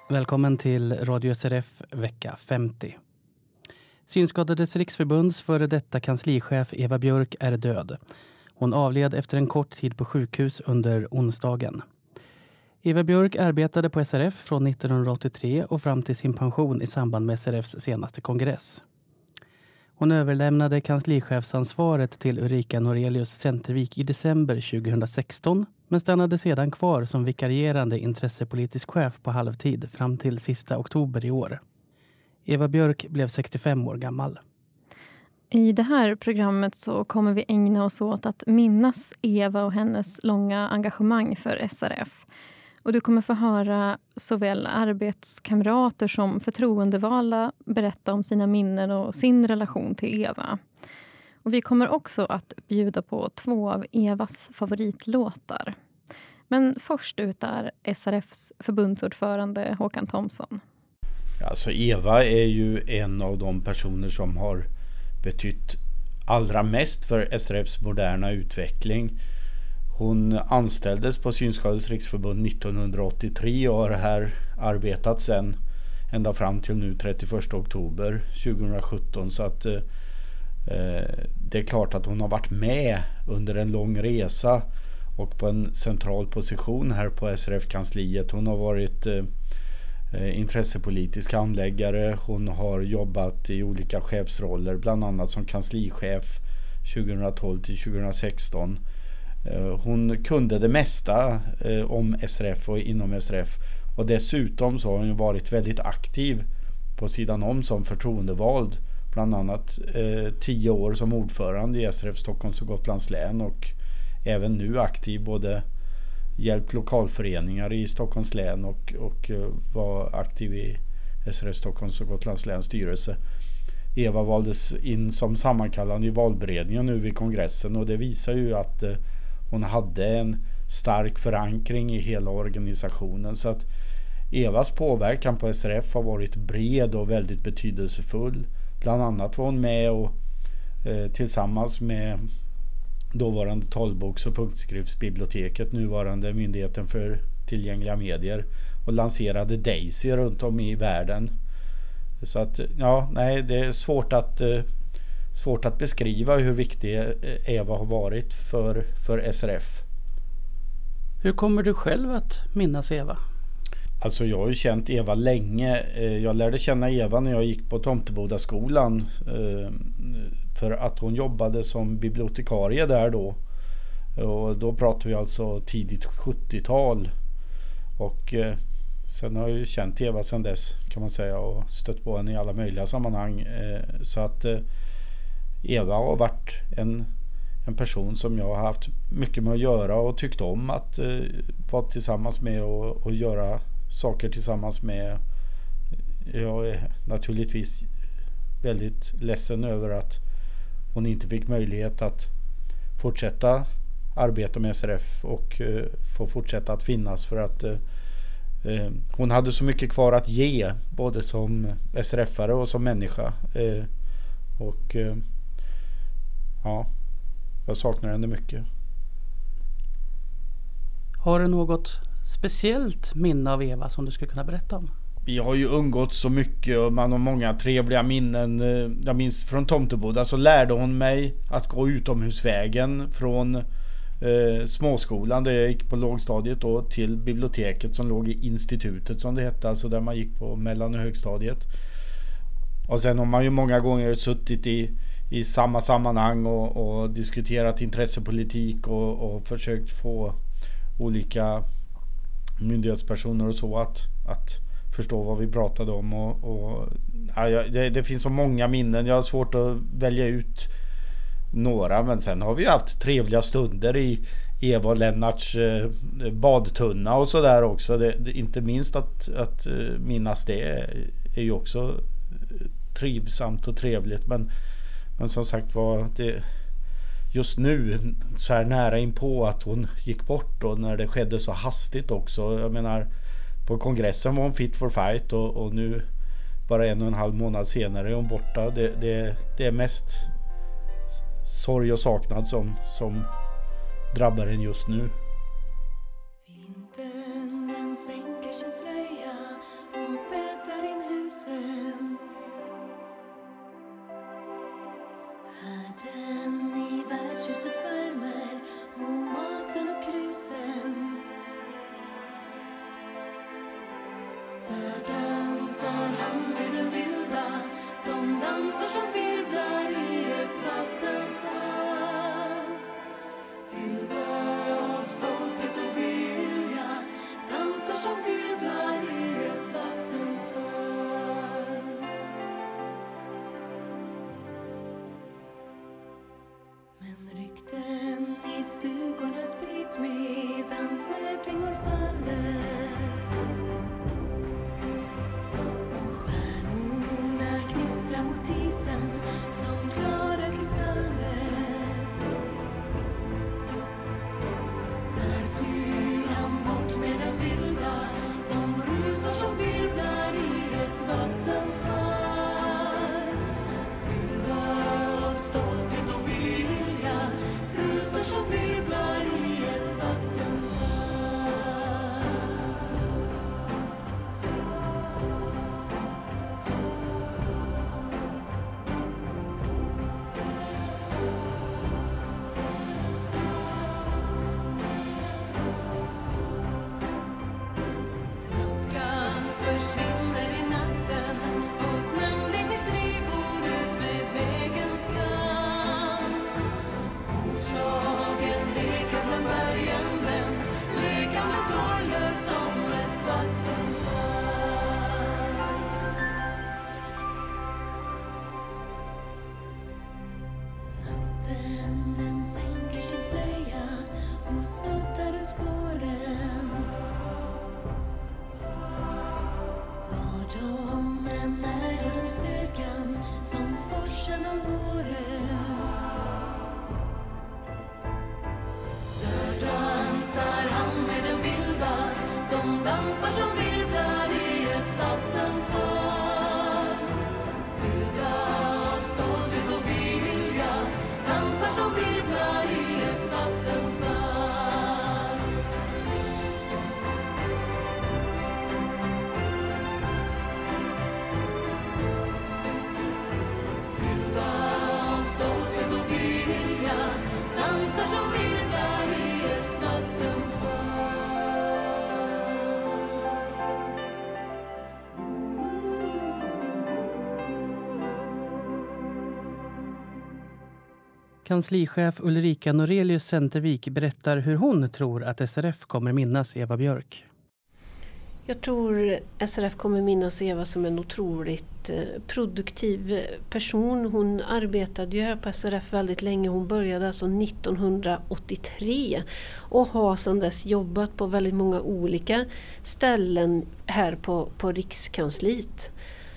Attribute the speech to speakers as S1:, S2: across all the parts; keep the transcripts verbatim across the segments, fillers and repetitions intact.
S1: Välkommen till Radio S R F vecka femtio. Synskadades riksförbunds före detta kanslichef Eva Björk är död. Hon avled efter en kort tid på sjukhus under onsdagen. Eva Björk arbetade på S R F från nittonhundraåttiotre och fram till sin pension i samband med S R F:s senaste kongress. Hon överlämnade kanslichefsansvaret till Ulrika Norelius Centervik i december tjugohundrasexton, men stannade sedan kvar som vikarierande intressepolitisk chef på halvtid fram till sista oktober i år. Eva Björk blev sextiofem år gammal.
S2: I det här programmet så kommer vi ägna oss åt att minnas Eva och hennes långa engagemang för S R F. Och du kommer få höra såväl arbetskamrater som förtroendevalda berätta om sina minnen och sin relation till Eva. Och vi kommer också att bjuda på två av Evas favoritlåtar. Men först ut är S R F:s förbundsordförande Håkan Thomsson.
S3: Alltså Eva är ju en av de personer som har betytt allra mest för S R F:s moderna utveckling. Hon anställdes på Synskadades riksförbund nittonhundraåttiotre och har här arbetat sedan ända fram till nu trettioförsta oktober tjugosjutton. Så att eh, det är klart att hon har varit med under en lång resa och på en central position här på S R F-kansliet. Hon har varit eh, intressepolitisk handläggare. Hon har jobbat i olika chefsroller, bland annat som kanslichef tjugotolv till tjugosexton. Hon kunde det mesta eh, om S R F och inom S R F, och dessutom så har hon varit väldigt aktiv på sidan om som förtroendevald, bland annat eh, tio år som ordförande i S R F Stockholms och Gotlands län, och även nu aktiv, både hjälpt lokalföreningar i Stockholms län och, och eh, var aktiv i S R F Stockholms och Gotlands läns styrelse. Eva valdes in som sammankallande i valberedningen nu vid kongressen, och det visar ju att eh, hon hade en stark förankring i hela organisationen. Så att Evas påverkan på S R F har varit bred och väldigt betydelsefull. Bland annat var hon med och eh, tillsammans med dåvarande talboks- och punktskriftsbiblioteket, nuvarande Myndigheten för tillgängliga medier, och lanserade Daisy runt om i världen. Så att ja, nej, det är svårt att eh, svårt att beskriva hur viktig Eva har varit för, för S R F.
S1: Hur kommer du själv att minnas Eva?
S3: Alltså jag har ju känt Eva länge. Jag lärde känna Eva när jag gick på Tomtebodaskolan, för att hon jobbade som bibliotekarie där då. Och då pratar vi alltså tidigt sjuttiotal. Och sen har jag ju känt Eva sedan dess, kan man säga, och stött på henne i alla möjliga sammanhang. Så att Eva har varit en, en person som jag har haft mycket med att göra och tyckt om att eh, vara tillsammans med och, och göra saker tillsammans med. Jag är naturligtvis väldigt ledsen över att hon inte fick möjlighet att fortsätta arbeta med S R F och eh, få fortsätta att finnas, för att eh, hon hade så mycket kvar att ge, både som S R F-are och som människa. Eh, och eh, ja, jag saknar henne mycket.
S1: Har du något speciellt minne av Eva som du skulle kunna berätta om?
S3: Vi har ju umgått så mycket och man har många trevliga minnen. Jag minns från Tomteboda så lärde hon mig att gå utomhusvägen från eh, småskolan där jag gick på lågstadiet då, till biblioteket som låg i institutet som det hette, alltså där man gick på mellan- och högstadiet. Och sen har man ju många gånger suttit i i samma sammanhang och, och diskuterat intressepolitik och, och försökt få olika myndighetspersoner och så att, att förstå vad vi pratade om. Och, och, ja, det, det finns så många minnen. Jag har svårt att välja ut några, men sen har vi haft trevliga stunder i Eva och Lennarts eh, badtunna och så där också. Det, det, inte minst att, att minnas det är ju också trivsamt och trevligt, men Men som sagt var, det just nu så här nära in på att hon gick bort, och när det skedde så hastigt också. Jag menar, på kongressen var hon fit for fight och, och nu bara en och en halv månad senare är hon borta. Det, det, det är mest sorg och saknad som, som drabbar en just nu.
S4: Vintern den sänker sin slöja och han med den vilda. De dansar som virvlar i ett vattenfall. Fyllda av stolthet och vilja, dansar som virvlar i ett vattenfall. Men rykten i stugorna sprids medan snöflingor faller. Stjärnorna knistrar mot isen som klara kristaller. Där flyr han bort med den vilda. De rusar som virvlar i ett vattenfall. Fyllda av stolthet och vilja, rusar som virvlar i ett vattenfall. Tröskan försvinner i natten och snön blir till drivor ut med vägens kant. Oslagen leker bland bergen, men lekande sorglös som ett vattenfall. Natten den sänker sin slöja och suddar ut spåren. Var de än är har de styrkan som forsen om våren. Där dansar han med den vilda. De dansar som virvlar i ett vattenfall. Fyllda av stolthet och vilja, dansar som virvlar i ett vattenfall. Fyllda av stolthet och vilja, dansar som virvlar i ett vattenfall.
S1: Kanslichef Ulrika Norelius Centervik berättar hur hon tror att S R F kommer minnas Eva Björk.
S5: Jag tror S R F kommer minnas Eva som en otroligt produktiv person. Hon arbetade ju här på S R F väldigt länge. Hon började alltså nittonhundraåttiotre och har sedan dess jobbat på väldigt många olika ställen här på, på Rikskansliet.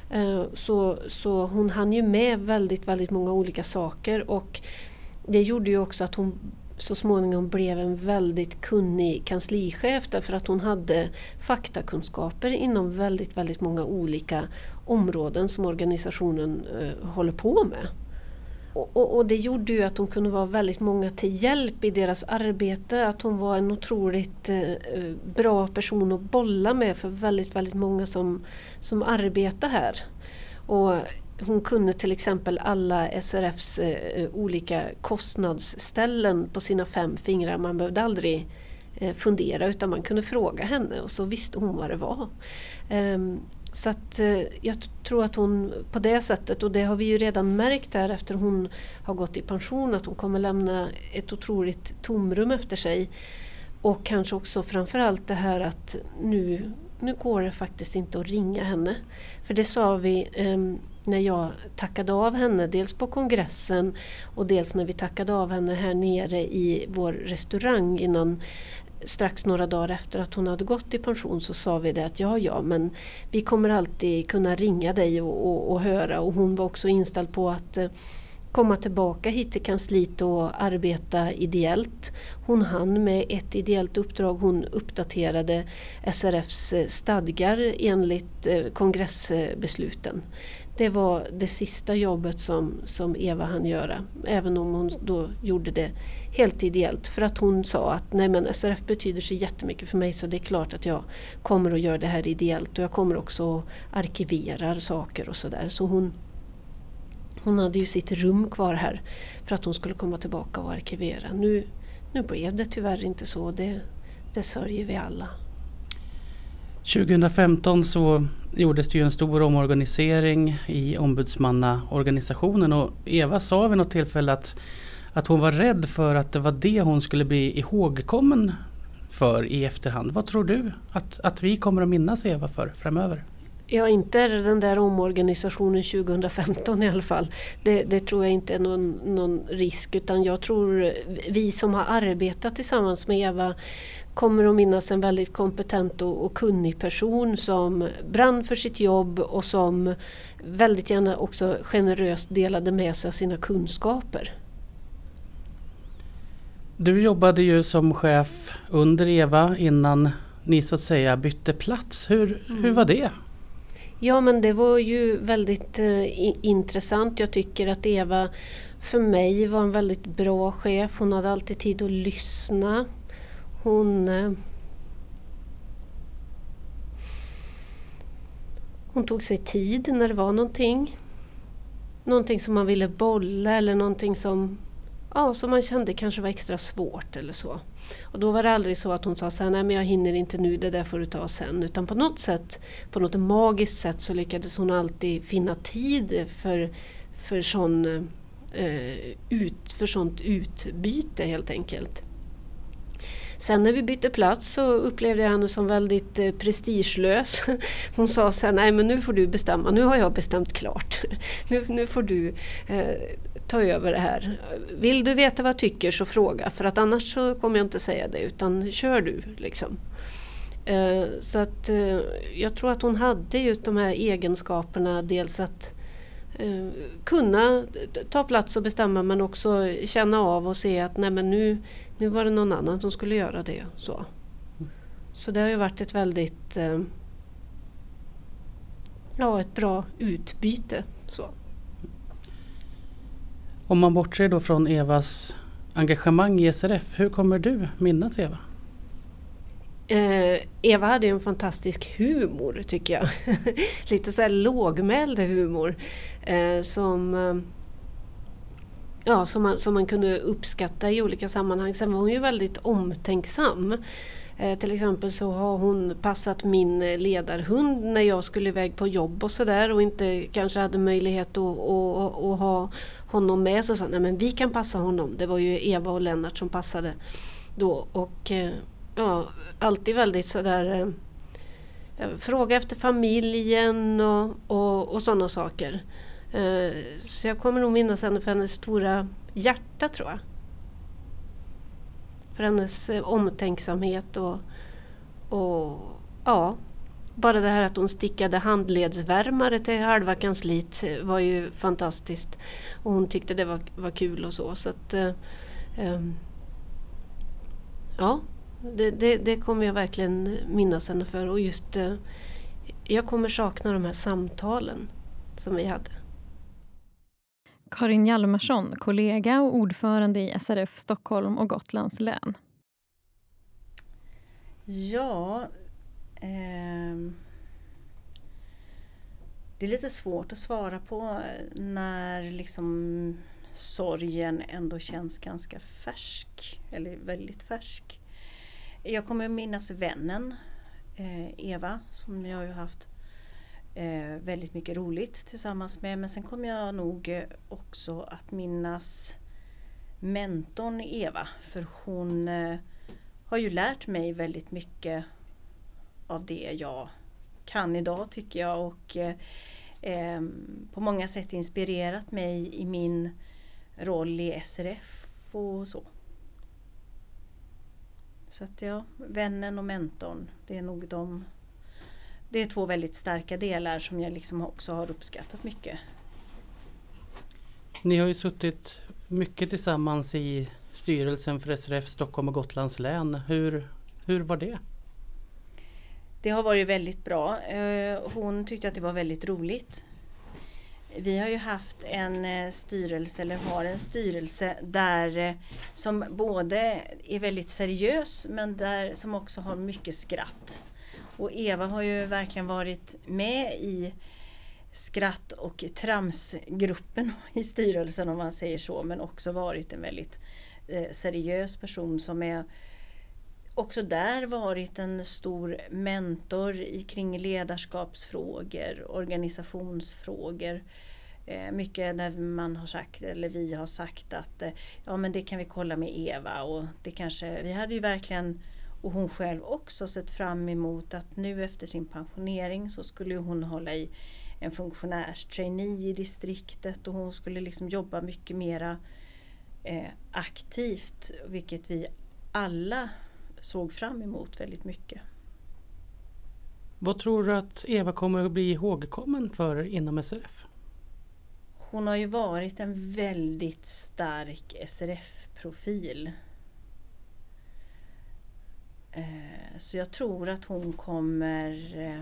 S5: Så, så hon hann ju med väldigt, väldigt många olika saker, och det gjorde ju också att hon så småningom blev en väldigt kunnig kanslichef, därför att hon hade faktakunskaper inom väldigt, väldigt många olika områden som organisationen eh, håller på med. Och, och, och det gjorde ju att hon kunde vara väldigt många till hjälp i deras arbete, att hon var en otroligt eh, bra person att bolla med för väldigt, väldigt många som, som arbetar här. Och hon kunde till exempel alla S R F:s eh, olika kostnadsställen på sina fem fingrar. Man behövde aldrig eh, fundera, utan man kunde fråga henne och så visste hon vad det var. Um, så att, eh, jag tror att hon på det sättet, och det har vi ju redan märkt här efter hon har gått i pension, att hon kommer lämna ett otroligt tomrum efter sig. Och kanske också framförallt det här att nu, nu går det faktiskt inte att ringa henne. För det sa vi um, när jag tackade av henne, dels på kongressen och dels när vi tackade av henne här nere i vår restaurang innan, strax några dagar efter att hon hade gått i pension, så sa vi det att ja, ja, men vi kommer alltid kunna ringa dig och, och, och höra. Och hon var också inställd på att eh, komma tillbaka hit till kansliet och arbeta ideellt. Hon hann med ett ideellt uppdrag. Hon uppdaterade S R F:s stadgar enligt eh, kongressbesluten. Det var det sista jobbet som, som Eva hann göra, även om hon då gjorde det helt ideellt. För att hon sa att nej, men S R F betyder så jättemycket för mig, så det är klart att jag kommer att göra det här ideellt. Och jag kommer också att arkivera saker och sådär. Så hon, hon hade ju sitt rum kvar här för att hon skulle komma tillbaka och arkivera. Nu, nu blev det tyvärr inte så, det, det sörjer vi alla.
S1: tjugohundrafemton så gjordes det ju en stor omorganisering i ombudsmannaorganisationen och Eva sa vid något tillfälle att, att hon var rädd för att det var det hon skulle bli ihågkommen för i efterhand. Vad tror du att, att vi kommer att minnas Eva för framöver?
S5: Ja, inte den där omorganisationen tjugohundrafemton i alla fall. Det, det tror jag inte är någon, någon risk, utan jag tror vi som har arbetat tillsammans med Eva kommer att minnas en väldigt kompetent och, och kunnig person som brann för sitt jobb och som väldigt gärna också generöst delade med sig av sina kunskaper.
S1: Du jobbade ju som chef under Eva innan ni så att säga bytte plats. Hur, mm. hur var det?
S5: Ja, men det var ju väldigt eh, intressant. Jag tycker att Eva för mig var en väldigt bra chef. Hon hade alltid tid att lyssna. Hon, eh, hon tog sig tid när det var någonting. Någonting som man ville bolla eller någonting som, ja, som man kände kanske var extra svårt eller så. Och då var det aldrig så att hon sa så här, nej men jag hinner inte nu, det där får du ta sen. Utan på något sätt, på något magiskt sätt så lyckades hon alltid finna tid för, för, sån, eh, ut, för sånt utbyte helt enkelt. Sen när vi bytte plats så upplevde jag henne som väldigt eh, prestigelös. Hon sa så här, nej men nu får du bestämma, nu har jag bestämt klart. Nu, nu får du eh, ta över det här. Vill du veta vad jag tycker så fråga, för att annars så kommer jag inte säga det, utan kör du liksom. Eh, så att eh, jag tror att hon hade just de här egenskaperna, dels att eh, kunna ta plats och bestämma, men också känna av och se att nej men nu Nu var det någon annan som skulle göra det. Så, så det har ju varit ett väldigt eh, ja, ett bra utbyte. Så.
S1: Om man bortser då från Evas engagemang i S R F, hur kommer du minnas Eva?
S5: Eh, Eva hade en fantastisk humor tycker jag. Lite så här lågmäld humor eh, som... Eh, Ja, som man, som man kunde uppskatta i olika sammanhang. Sen var hon ju väldigt omtänksam. Eh, till exempel så har hon passat min ledarhund när jag skulle iväg på jobb och sådär. Och inte kanske hade möjlighet att, att, att ha honom med. Så sa nej men vi kan passa honom. Det var ju Eva och Lennart som passade då. Och eh, ja, alltid väldigt sådär... Eh, fråga efter familjen och, och, och sådana saker. Så jag kommer nog minnas henne för hennes stora hjärta tror jag. För hennes omtänksamhet och, och ja, bara det här att hon stickade handledsvärmare till halva kansliet var ju fantastiskt. Och hon tyckte det var, var kul och så. Så att, um, ja, det, det, det kommer jag verkligen minnas henne för. Och just, uh, jag kommer sakna de här samtalen som vi hade.
S2: Karin Hjalmarsson, kollega och ordförande i S R F Stockholm och Gotlands län.
S6: Ja, eh, det är lite svårt att svara på när liksom sorgen ändå känns ganska färsk, eller väldigt färsk. Jag kommer minnas vännen eh, Eva, som jag har ju haft Eh, väldigt mycket roligt tillsammans med, men sen kommer jag nog eh, också att minnas mentorn Eva, för hon eh, har ju lärt mig väldigt mycket av det jag kan idag tycker jag, och eh, eh, på många sätt inspirerat mig i min roll i S R F och så. Så att ja, vännen och mentorn, det är nog de. Det är två väldigt starka delar som jag liksom också har uppskattat mycket.
S1: Ni har ju suttit mycket tillsammans i styrelsen för S R F Stockholm och Gotlands län. Hur, hur var det?
S6: Det har varit väldigt bra. Hon tyckte att det var väldigt roligt. Vi har ju haft en styrelse, eller har en styrelse där som både är väldigt seriös men där som också har mycket skratt. Och Eva har ju verkligen varit med i skratt- och tramsgruppen i styrelsen om man säger så, men också varit en väldigt eh, seriös person som är också där varit en stor mentor i kring ledarskapsfrågor, organisationsfrågor. Eh, mycket när man har sagt, eller vi har sagt att eh, ja men det kan vi kolla med Eva, och det kanske, vi hade ju verkligen, och hon själv också, sett fram emot att nu efter sin pensionering så skulle hon hålla i en funktionärstrainee i distriktet, och hon skulle liksom jobba mycket mera eh, aktivt, vilket vi alla såg fram emot väldigt mycket.
S1: Vad tror du att Eva kommer att bli ihågkommen för inom S R F?
S6: Hon har ju varit en väldigt stark S R F-profil. Eh, så jag tror att hon kommer... Eh,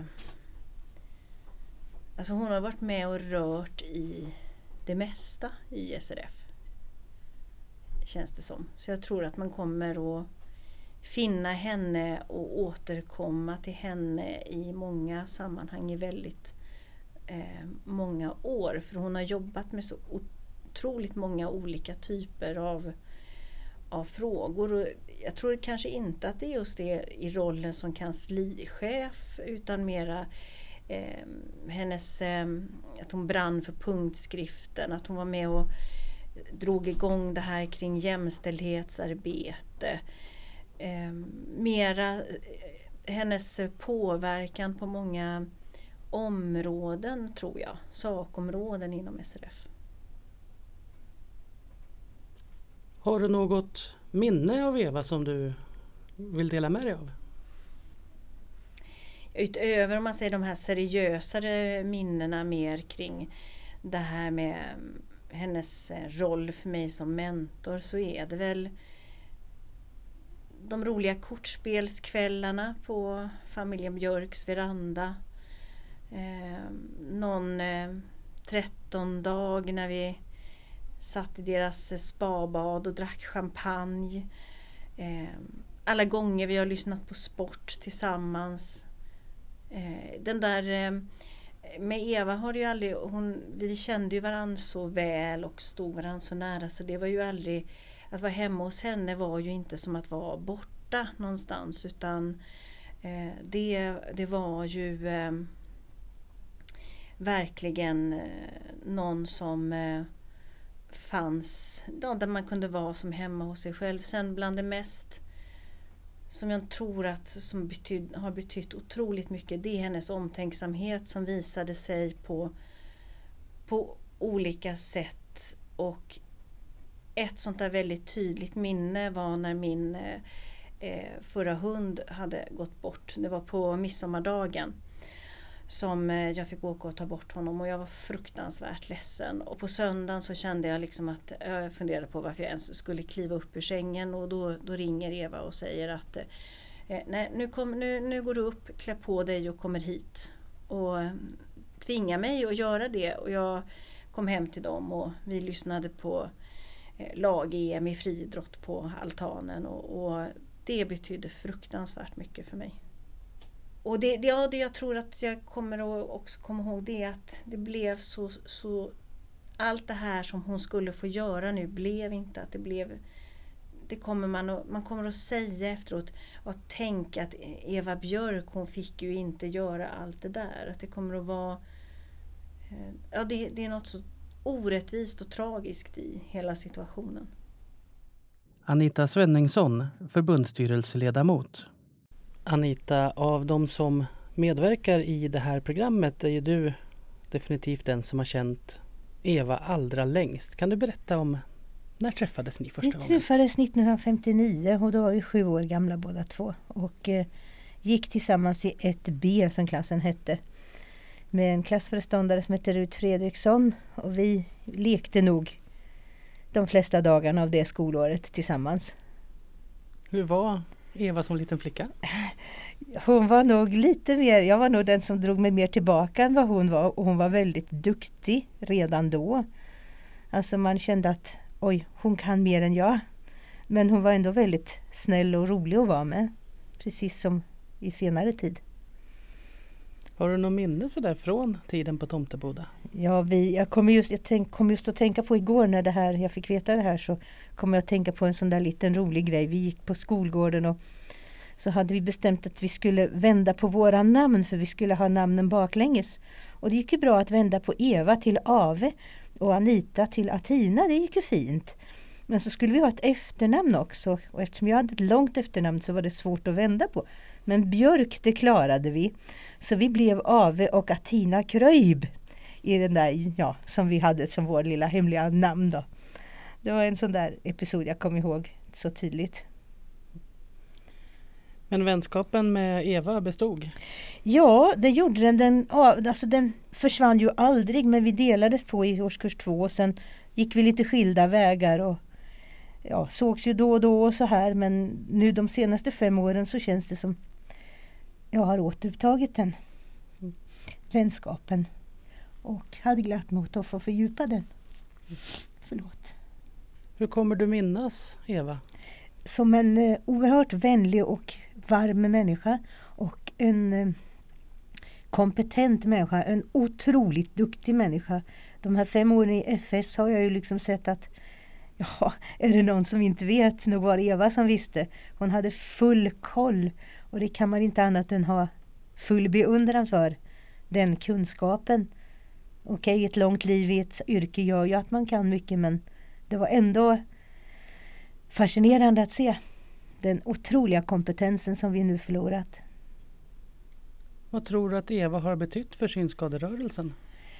S6: alltså hon har varit med och rört i det mesta i S R F. Känns det som. Så jag tror att man kommer att finna henne och återkomma till henne i många sammanhang i väldigt eh, många år. För hon har jobbat med så otroligt många olika typer av, av frågor. Och jag tror kanske inte att det just är i rollen som kanslichef, utan mera eh, hennes, eh, att hon brann för punktskriften, att hon var med och drog igång det här kring jämställdhetsarbete. Eh, mera eh, hennes påverkan på många områden, tror jag, sakområden inom S R F.
S1: Har du något minne av Eva som du vill dela med dig av?
S6: Utöver, om man säger, de här seriösare minnena mer kring det här med hennes roll för mig som mentor, så är det väl de roliga kortspelskvällarna på familjen Björks veranda. Eh, någon eh, tretton-dag när vi satt i deras spabad och drack champagne. Eh, alla gånger vi har lyssnat på sport tillsammans. Eh, den där... Eh, med Eva har det ju aldrig, hon, vi kände ju varandra så väl och stod varandra så nära, så det var ju aldrig, att vara hemma hos henne var ju inte som att vara borta någonstans, utan eh, det, det var ju eh, verkligen eh, någon som eh, fanns, ja, där man kunde vara som hemma hos sig själv. Sen bland det mest som jag tror att som betyd, har betytt otroligt mycket, det är hennes omtänksamhet som visade sig på, på olika sätt. Och ett sånt där väldigt tydligt minne var när min eh, förra hund hade gått bort. Det var på midsommardagen som eh, jag fick åka och ta bort honom, och jag var fruktansvärt ledsen. Och på söndagen så kände jag liksom att jag funderade på varför jag ens skulle kliva upp ur sängen, och då, då ringer Eva och säger att eh, nej, nu, kom, nu, nu går du upp, klä på dig och kommer hit. Och eh, tvinga mig att göra det, och jag kom hem till dem och vi lyssnade på eh, lag-E M i friidrott på altanen, och, och det betydde fruktansvärt mycket för mig. Och det, det, ja, det jag tror att jag kommer att också komma ihåg, det är att det blev så, så... Allt det här som hon skulle få göra nu blev inte att det blev... Det kommer man, att, man kommer att säga efteråt, och tänka att Eva Björk, hon fick ju inte göra allt det där. Att det kommer att vara... Ja, det, det är något så orättvist och tragiskt i hela situationen.
S1: Anita Svenningsson, förbundsstyrelseledamot. Anita, av de som medverkar i det här programmet är ju du definitivt den som har känt Eva allra längst. Kan du berätta om, när träffades ni första gången?
S7: Vi träffades nittonhundrafemtionio, och då var vi sju år gamla båda två. Och eh, gick tillsammans i ett B, som klassen hette, med en klassföreståndare som hette Rut Fredriksson. Och vi lekte nog de flesta dagarna av det skolåret tillsammans.
S1: Hur var Eva som liten flicka?
S7: Hon var nog lite mer, jag var nog den som drog mig mer tillbaka än vad hon var. Och hon var väldigt duktig redan då. Alltså man kände att, oj, hon kan mer än jag. Men hon var ändå väldigt snäll och rolig att vara med. Precis som i senare tid.
S1: Har du någon minne så där från tiden på Tomteboda?
S7: Ja, vi, jag kommer just, jag tänk, kom just att tänka på igår när det här, jag fick veta det här, så kommer jag att tänka på en sån där liten rolig grej. Vi gick på skolgården och så hade vi bestämt att vi skulle vända på våra namn, för vi skulle ha namnen baklänges. Och det gick ju bra att vända på Eva till Ave och Anita till Atina, det gick ju fint. Men så skulle vi ha ett efternamn också, och eftersom jag hade ett långt efternamn så var det svårt att vända på. Men Björk, det klarade vi. Så vi blev Ave och Atina Kröjb i den där, ja, som vi hade som vår lilla hemliga namn då. Det var en sån där episod jag kommer ihåg så tydligt.
S1: Men vänskapen med Eva bestod?
S7: Ja, det gjorde den. Den, alltså den försvann ju aldrig, men vi delades på i årskurs två. Och sen gick vi lite skilda vägar och ja, sågs ju då och då och så här. Men nu de senaste fem åren så känns det som jag har återupptagit den vänskapen. Och hade glatt mig åt att få fördjupa den. Förlåt.
S1: Hur kommer du minnas Eva?
S7: Som en eh, oerhört vänlig och varm människa. Och en eh, kompetent människa. En otroligt duktig människa. De här fem åren i F S har jag ju liksom sett att ja, är det någon som inte vet? Nog var det Eva som visste. Hon hade full koll. Och det kan man inte annat än ha full beundran för. Den kunskapen. Okej, okay, ett långt liv i ett yrke gör ju att man kan mycket, men det var ändå fascinerande att se den otroliga kompetensen som vi nu förlorat.
S1: Vad tror du att Eva har betytt för synskaderörelsen?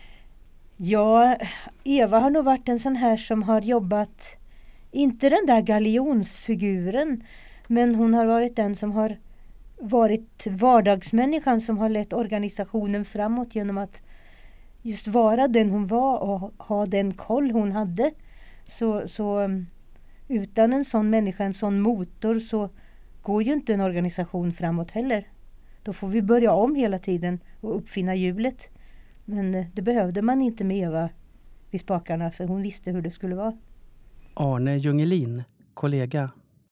S7: Ja, Eva har nog varit en sån här som har jobbat, inte den där galjonsfiguren, men hon har varit den som har varit vardagsmänniskan som har lett organisationen framåt genom att just vara den hon var och ha den koll hon hade. Så, så utan en sån människa, en sån motor, så går ju inte en organisation framåt heller. Då får vi börja om hela tiden och uppfinna hjulet. Men det behövde man inte med Eva vid spakarna, för hon visste hur det skulle vara.
S1: Arne Jungelin, kollega.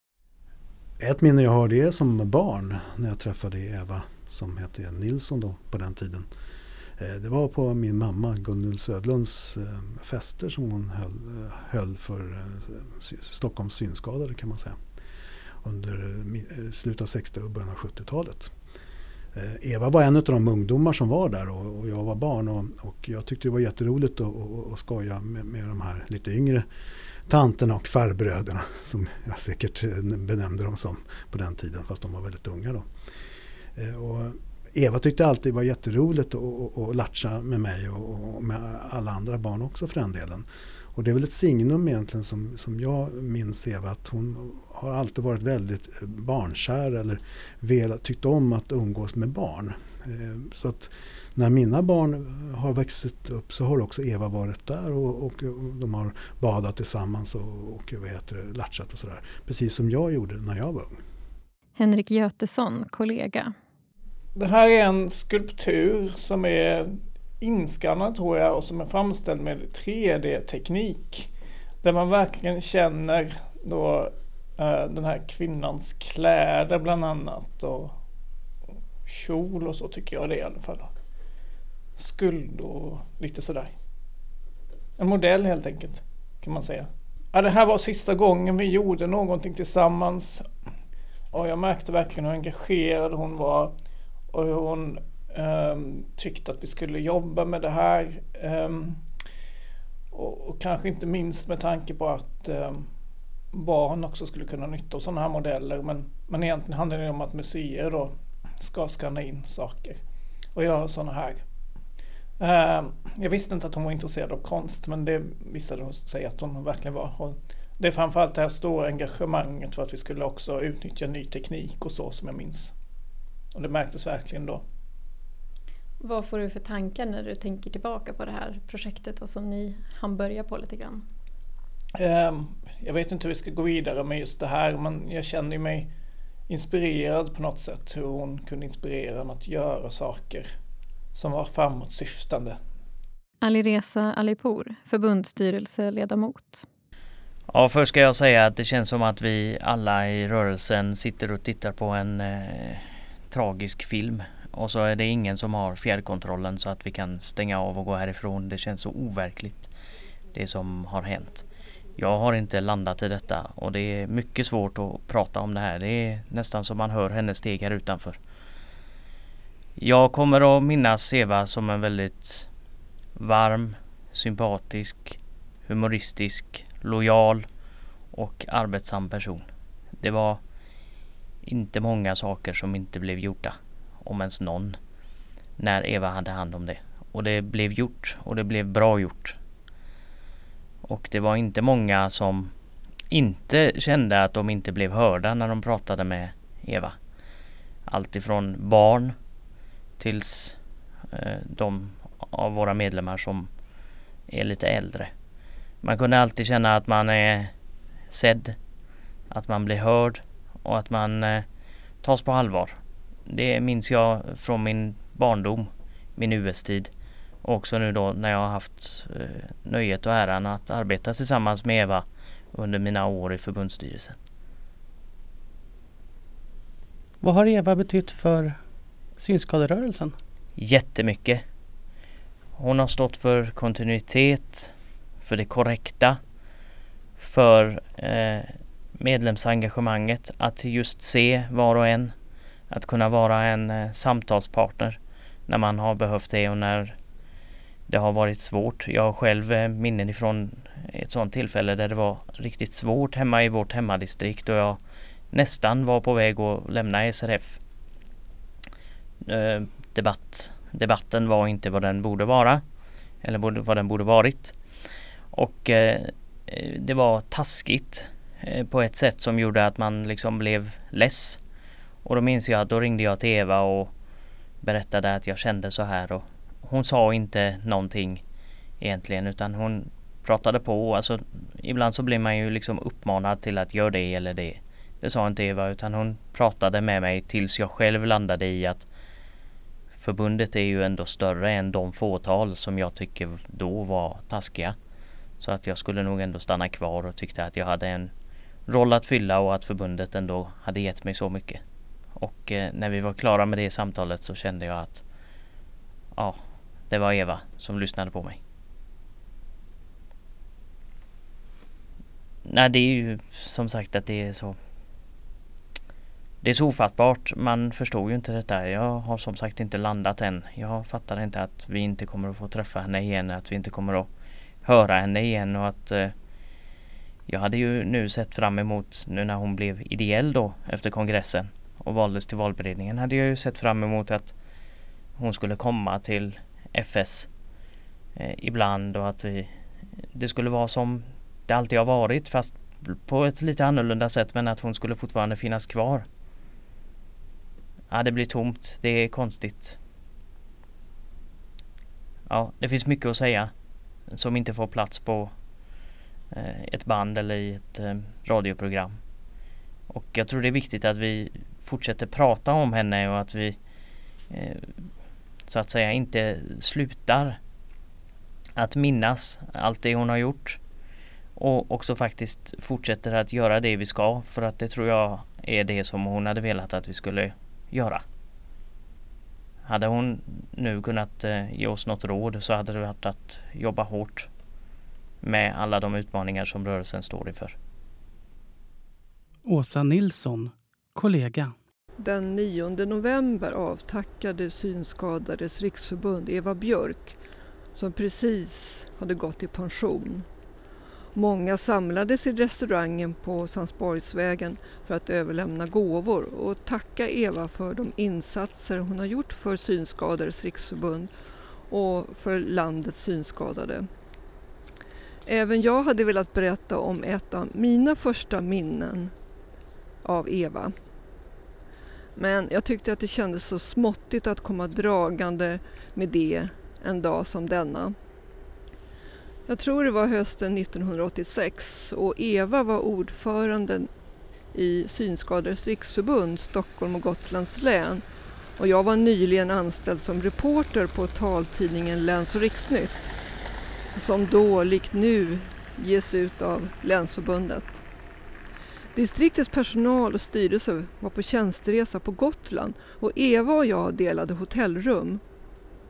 S8: Ett minne jag har det är som barn när jag träffade Eva, som hette Nilsson då på den tiden. Det var på min mamma Gunhild Södlunds fester som hon höll, höll för Stockholms synskadade, kan man säga. Under slutet av sextio- och början av sjuttiotalet. Eva var en av de ungdomar som var där och, och jag var barn och, och jag tyckte det var jätteroligt att, att, att skoja med, med de här lite yngre tanterna och farbröderna, som jag säkert benämnde dem som på den tiden, fast de var väldigt unga då. Och Eva tyckte alltid det var jätteroligt att, att latcha med mig och, och med alla andra barn också för den delen. Och det är väl ett signum egentligen som, som jag minns Eva, att hon har alltid varit väldigt barnkär eller velat, tyckt om att umgås med barn. Så att när mina barn har växt upp så har också Eva varit där och, och de har badat tillsammans och, och vad heter det, latchat och sådär. Precis som jag gjorde när jag var ung.
S2: Henrik Götesson, kollega.
S9: Det här är en skulptur som är inskannad, tror jag, och som är framställd med tre D-teknik. Där man verkligen känner då äh, den här kvinnans kläder bland annat och kjol och så, tycker jag det i alla fall. Skuld och lite sådär. En modell helt enkelt, kan man säga. Ja, det här var sista gången vi gjorde någonting tillsammans. Och jag märkte verkligen hur engagerad hon var. Och hur hon um, tyckte att vi skulle jobba med det här. Um, och, och kanske inte minst med tanke på att um, barn också skulle kunna nytta av sådana här modeller. Men, men egentligen handlar det om att museer då ska skanna in saker och göra sådana här. Um, jag visste inte att hon var intresserad av konst, men det visade hon sig att hon verkligen var. Och det är framförallt det här stora engagemanget för att vi skulle också utnyttja ny teknik och så, som jag minns. Och det märktes verkligen då.
S2: Vad får du för tankar när du tänker tillbaka på det här projektet och som ni hann börja på lite grann?
S9: Um, jag vet inte hur vi ska gå vidare med just det här, men jag känner mig inspirerad på något sätt. Hur hon kunde inspirera en att göra saker som var framåtsyftande.
S2: Alireza Alipour, förbundsstyrelseledamot.
S10: Ja, först ska jag säga att det känns som att vi alla i rörelsen sitter och tittar på en eh, tragisk film. Och så är det ingen som har fjärrkontrollen så att vi kan stänga av och gå härifrån. Det känns så overkligt, det som har hänt. Jag har inte landat i detta och det är mycket svårt att prata om det här. Det är nästan som man hör hennes steg här utanför. Jag kommer att minnas Eva som en väldigt varm, sympatisk, humoristisk, lojal och arbetsam person. Det var inte många saker som inte blev gjorda, om ens någon, när Eva hade hand om det. Och det blev gjort och det blev bra gjort. Och det var inte många som inte kände att de inte blev hörda när de pratade med Eva. Allt ifrån barn tills eh, de av våra medlemmar som är lite äldre. Man kunde alltid känna att man är sedd, att man blir hörd och att man eh, tas på allvar. Det minns jag från min barndom, min U S-tid. Och också nu då när jag har haft eh, nöjet och äran att arbeta tillsammans med Eva under mina år i förbundsstyrelsen.
S1: Vad har Eva betytt för synskaderörelsen?
S10: Jättemycket. Hon har stått för kontinuitet, för det korrekta, för eh, medlemsengagemanget, att just se var och en, att kunna vara en eh, samtalspartner när man har behövt det och när det har varit svårt. Jag har själv eh, minnen ifrån ett sådant tillfälle där det var riktigt svårt hemma i vårt hemmadistrikt och jag nästan var på väg att lämna S R F. Eh, debatt, debatten var inte vad den borde vara eller borde, vad den borde varit. Och eh, det var taskigt eh, på ett sätt som gjorde att man liksom blev less. Och då minns jag att då ringde jag till Eva och berättade att jag kände så här och hon sa inte någonting egentligen utan hon pratade på. Alltså, ibland så blir man ju liksom uppmanad till att göra det eller det. Det sa inte Eva utan hon pratade med mig tills jag själv landade i att förbundet är ju ändå större än de fåtal som jag tycker då var taskiga. Så att jag skulle nog ändå stanna kvar och tyckte att jag hade en roll att fylla och att förbundet ändå hade gett mig så mycket. Och eh, när vi var klara med det samtalet så kände jag att ja, det var Eva som lyssnade på mig. Nej, det är ju som sagt att det är så det är så ofattbart. Man förstår ju inte detta. Jag har som sagt inte landat än. Jag fattar inte att vi inte kommer att få träffa henne igen, att vi inte kommer att höra henne igen och att eh, jag hade ju nu sett fram emot nu när hon blev ideell då efter kongressen och valdes till valberedningen hade jag ju sett fram emot att hon skulle komma till F S eh, ibland och att vi det skulle vara som det alltid har varit fast på ett lite annorlunda sätt men att hon skulle fortfarande finnas kvar. Ja, det blir tomt. Det är konstigt. Ja, det finns mycket att säga som inte får plats på eh, ett band eller i ett eh, radioprogram. Och jag tror det är viktigt att vi fortsätter prata om henne och att vi eh, så att säga inte slutar att minnas allt det hon har gjort och också faktiskt fortsätter att göra det vi ska för att det tror jag är det som hon hade velat att vi skulle göra. Hade hon nu kunnat eh, ge oss något råd så hade det varit att jobba hårt med alla de utmaningar som rörelsen står inför.
S1: Åsa Nilsson, kollega.
S11: Den nionde november avtackade Synskadades riksförbund Eva Björk som precis hade gått i pension. Många samlades i restaurangen på Sandsborgsvägen för att överlämna gåvor och tacka Eva för de insatser hon har gjort för Synskadades riksförbund och för landets synskadade. Även jag hade velat berätta om ett av mina första minnen av Eva. Men jag tyckte att det kändes så småttigt att komma dragande med det en dag som denna. Jag tror det var hösten nittonhundraåttiosex och Eva var ordförande i Synskadades riksförbund Stockholm och Gotlands län och jag var nyligen anställd som reporter på taltidningen Läns- och Riksnytt som då likt nu ges ut av Länsförbundet. Distriktets personal och styrelse var på tjänsteresa på Gotland och Eva och jag delade hotellrum.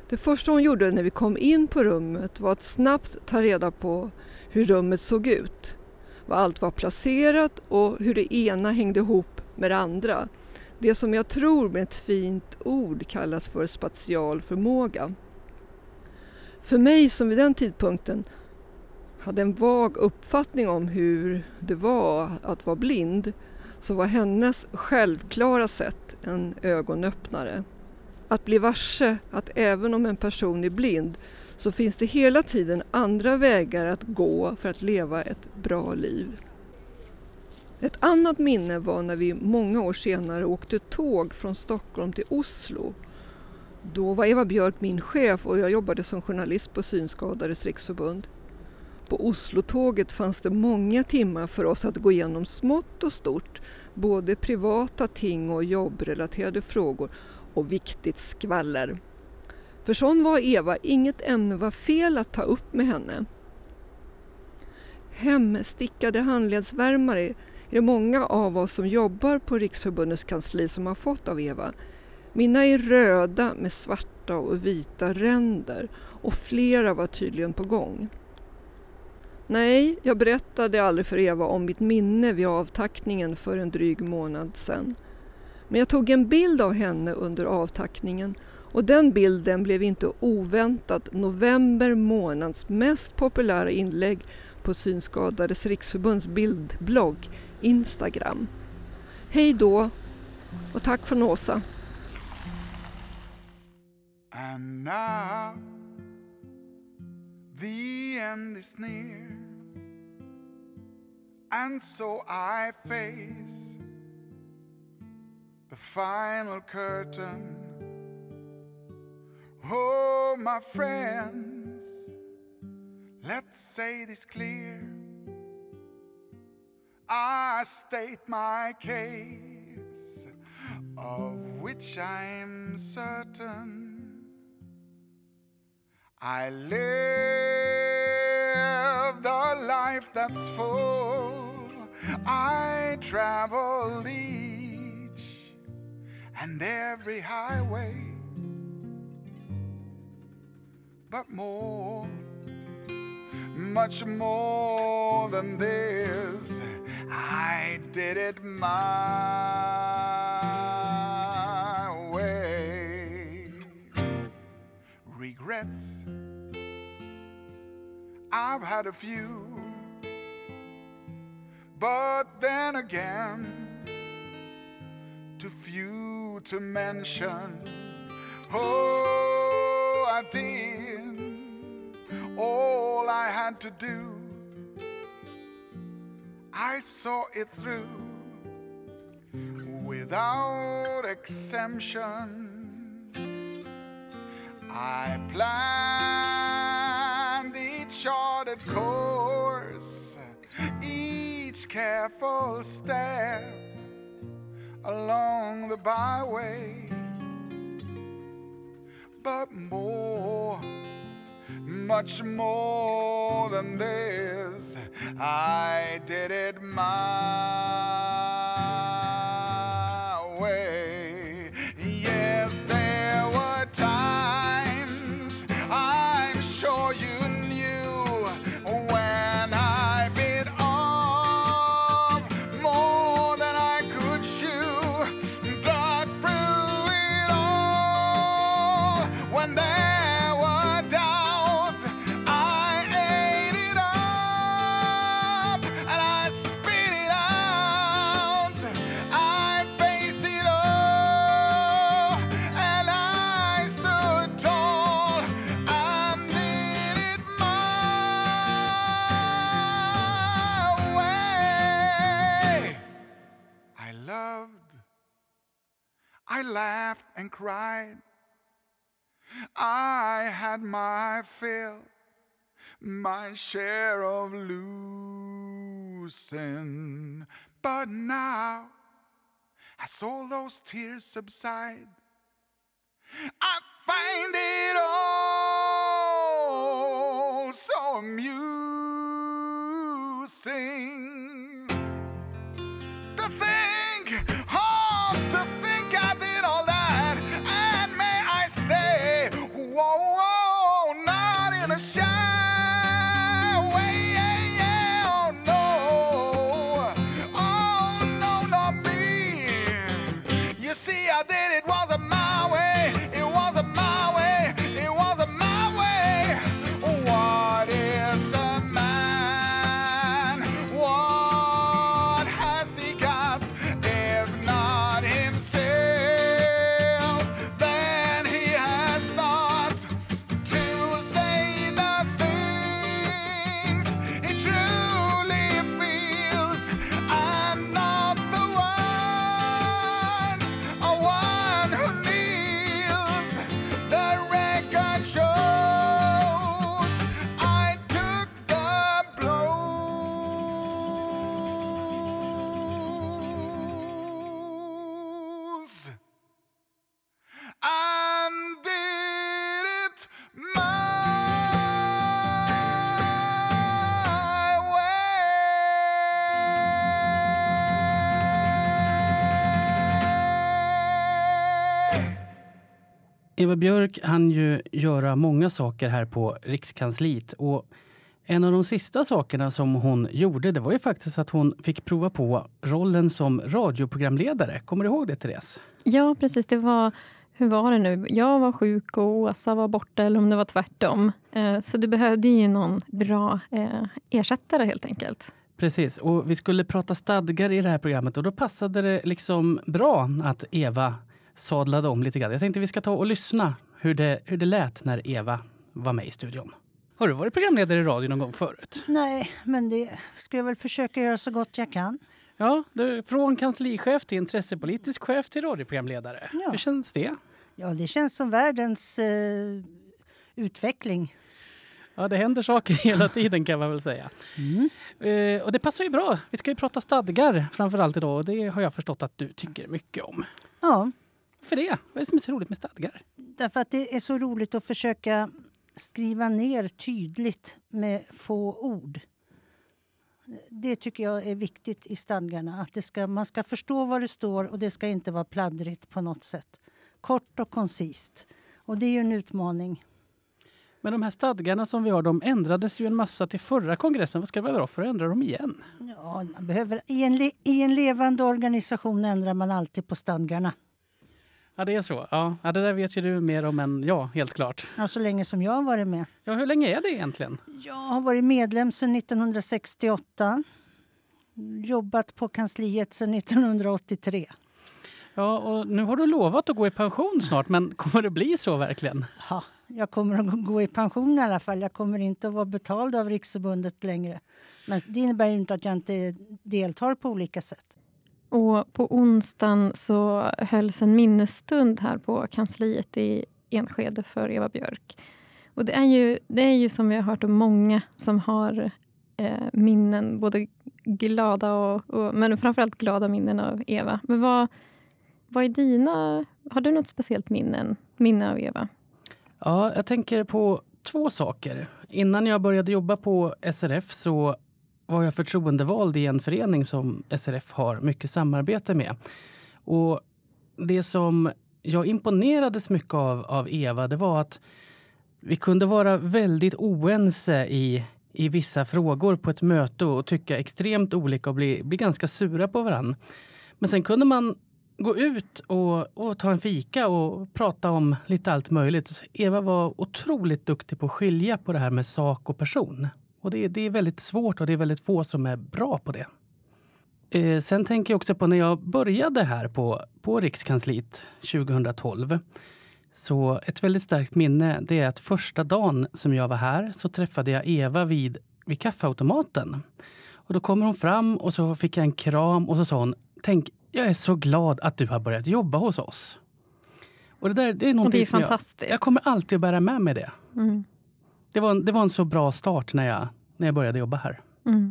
S11: Det första hon gjorde när vi kom in på rummet var att snabbt ta reda på hur rummet såg ut. Var allt var placerat och hur det ena hängde ihop med det andra. Det som jag tror med ett fint ord kallas för spatial förmåga. För mig som vid den tidpunkten hade en vag uppfattning om hur det var att vara blind, så var hennes självklara sätt en ögonöppnare. Att bli varse att även om en person är blind så finns det hela tiden andra vägar att gå för att leva ett bra liv. Ett annat minne var när vi många år senare åkte tåg från Stockholm till Oslo. Då var Eva Björk min chef och jag jobbade som journalist på Synskadades riksförbund. På Oslo-tåget fanns det många timmar för oss att gå igenom smått och stort, både privata ting och jobbrelaterade frågor och viktigt skvaller. För sån var Eva, inget ämne var fel att ta upp med henne. Hemstickade handledsvärmare är det många av oss som jobbar på Riksförbundets kansli som har fått av Eva. Mina är röda med svarta och vita ränder och flera var tydligen på gång. Nej, jag berättade aldrig för Eva om mitt minne vid avtackningen för en dryg månad sedan. Men jag tog en bild av henne under avtackningen och den bilden blev inte oväntat november månads mest populära inlägg på Synskadades riksförbunds bildblogg Instagram. Hej då och tack från Åsa.
S12: And now the end is near, and so I face the final curtain. Oh, my friends, let's say this clear. I state my case, of which I'm certain. I lived a life that's full. I traveled each and every highway, but more, much more than this, I did it my way. Regrets, I've had a few, but then again, too few to mention. Oh, I did all I had to do. I saw it through without exemption. I planned each charted course, each careful step along the byway, but more, much more than this, I did it my way. Yes, there were times I'm sure you knew when I bit off more than I could chew, got through it all. When there were doubts, I ate it up and I spit it out. I faced it all and I stood tall and did it my way. I loved, I laughed and cried. I had my fill, my share of losing. But now, as all those tears subside, I find it all so amusing to think, oh, to think I did all that. And may I say, whoa, in a shy way. Yeah, yeah. Oh no, oh no, not me. You see, I did it wasn't my way. It wasn't my way. It wasn't my way. What is a man? What has he got? If not himself, then he has not to say the things he truly feels. I'm not the ones, a one who kneels. The record shows I took the blows and did it my way.
S1: Eva Björk hann ju göra många saker här på Rikskansliet, och en av de sista sakerna som hon gjorde, det var ju faktiskt att hon fick prova på rollen som radioprogramledare. Kommer du ihåg det, Therese?
S2: Ja, precis. Det var, hur var det nu? Jag var sjuk och Åsa var borta, eller om det var tvärtom. Eh, så det behövde ju någon bra eh, ersättare helt enkelt.
S1: Precis, och vi skulle prata stadgar i det här programmet, och då passade det liksom bra att Eva sadlade om lite grann. Jag tänkte vi ska ta och lyssna hur det, hur det lät när Eva var med i studion. Har du varit programledare i radio någon gång förut?
S13: Nej, men det ska jag väl försöka göra så gott jag kan.
S1: Ja, du, från kanslichef till intressepolitisk chef till radioprogramledare.
S13: Ja.
S1: Hur känns det?
S13: Ja, det känns som världens eh, utveckling.
S1: Ja, det händer saker hela tiden kan man väl säga.
S13: Mm.
S1: Eh, och det passar ju bra. Vi ska ju prata stadgar framförallt idag, och det har jag förstått att du tycker mycket om.
S13: Ja.
S1: För det? Vad är det som är så roligt med stadgar?
S13: Därför att det är så roligt att försöka skriva ner tydligt med få ord. Det tycker jag är viktigt i stadgarna. Att det ska, man ska förstå vad det står, och det ska inte vara pladdrigt på något sätt. Kort och koncist. Och det är ju en utmaning.
S1: Men de här stadgarna som vi har, de ändrades ju en massa till förra kongressen. Vad ska det vara bra för att ändra dem igen?
S13: Ja, man behöver, i, en le, I en levande organisation ändrar man alltid på stadgarna.
S1: Ja, det är så. Ja, det där vet ju du mer om än jag, helt klart.
S13: Ja, så länge som jag har varit med.
S1: Ja, hur länge är det egentligen?
S13: Jag har varit medlem sedan nittonhundrasextioåtta. Jobbat på kansliet sedan nittonhundraåttiotre.
S1: Ja, och nu har du lovat att gå i pension snart, men kommer det bli så verkligen?
S13: Ja, jag kommer att gå i pension i alla fall. Jag kommer inte att vara betald av Riksförbundet längre. Men det innebär ju inte att jag inte deltar på olika sätt.
S2: Och på onsdagen så hölls en minnesstund här på kansliet i Enskede för Eva Björk. Och det är ju, det är ju som vi har hört om många som har eh, minnen, både glada och, och men framförallt glada minnen av Eva. Men vad, vad är dina, har du något speciellt minnen, minne av Eva?
S1: Ja, jag tänker på två saker. Innan jag började jobba på S R F så var jag förtroendevald i en förening som S R F har mycket samarbete med. Och det som jag imponerades mycket av, av Eva, det var att vi kunde vara väldigt oense i, i vissa frågor på ett möte och tycka extremt olika och bli, bli ganska sura på varandra. Men sen kunde man gå ut och, och ta en fika och prata om lite allt möjligt. Eva var otroligt duktig på att skilja på det här med sak och person. Och det, det är väldigt svårt, och det är väldigt få som är bra på det. Eh, sen tänker jag också på när jag började här på, på Rikskansliet tjugohundratolv. Så ett väldigt starkt minne, det är att första dagen som jag var här så träffade jag Eva vid, vid kaffeautomaten. Och då kommer hon fram och så fick jag en kram och så sa hon: tänk, jag är så glad att du har börjat jobba hos oss. Och det, där, det är någonting
S2: och det är
S1: som
S2: fantastiskt.
S1: Jag, jag kommer alltid att bära med mig det.
S2: Mm.
S1: Det var, en, det var en så bra start när jag, när jag började jobba här.
S2: Mm.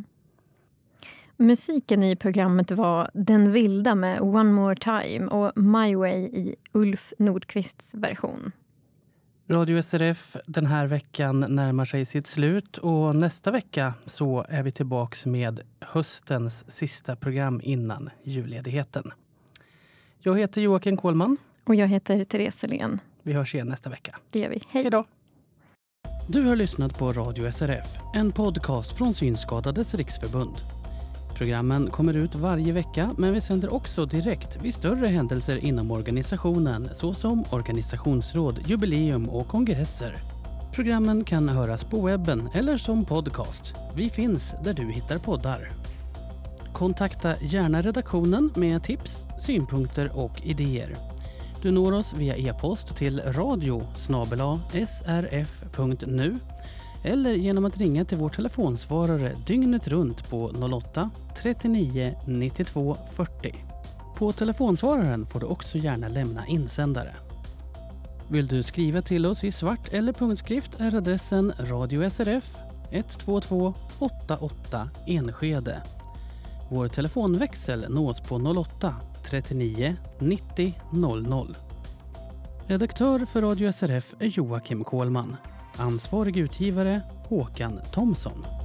S2: Musiken i programmet var Den vilda med One More Time och My Way i Ulf Nordqvists version.
S1: Radio S R F den här veckan närmar sig sitt slut, och nästa vecka så är vi tillbaks med höstens sista program innan julledigheten. Jag heter Joakim Kohlman.
S2: Och jag heter Therese Helén.
S1: Vi hörs igen nästa vecka.
S2: Det gör vi. Hej.
S1: Hej då. Du har lyssnat på Radio S R F, en podcast från Synskadades riksförbund. Programmen kommer ut varje vecka, men vi sänder också direkt vid större händelser inom organisationen, såsom organisationsråd, jubileum och kongresser. Programmen kan höras på webben eller som podcast. Vi finns där du hittar poddar. Kontakta gärna redaktionen med tips, synpunkter och idéer. Du når oss via e-post till radio snabel-a s r f punkt nu eller genom att ringa till vår telefonsvarare dygnet runt på noll åtta trettionio nittiotvå fyrtio. På telefonsvararen får du också gärna lämna insändare. Vill du skriva till oss i svart eller punktskrift är adressen Radio S R F ett två två åtta åtta Enskede. Vår telefonväxel nås på noll åtta trettionio nittio noll noll. Redaktör för Radio S R F är Joakim Kohlman. Ansvarig utgivare Håkan Thomsson.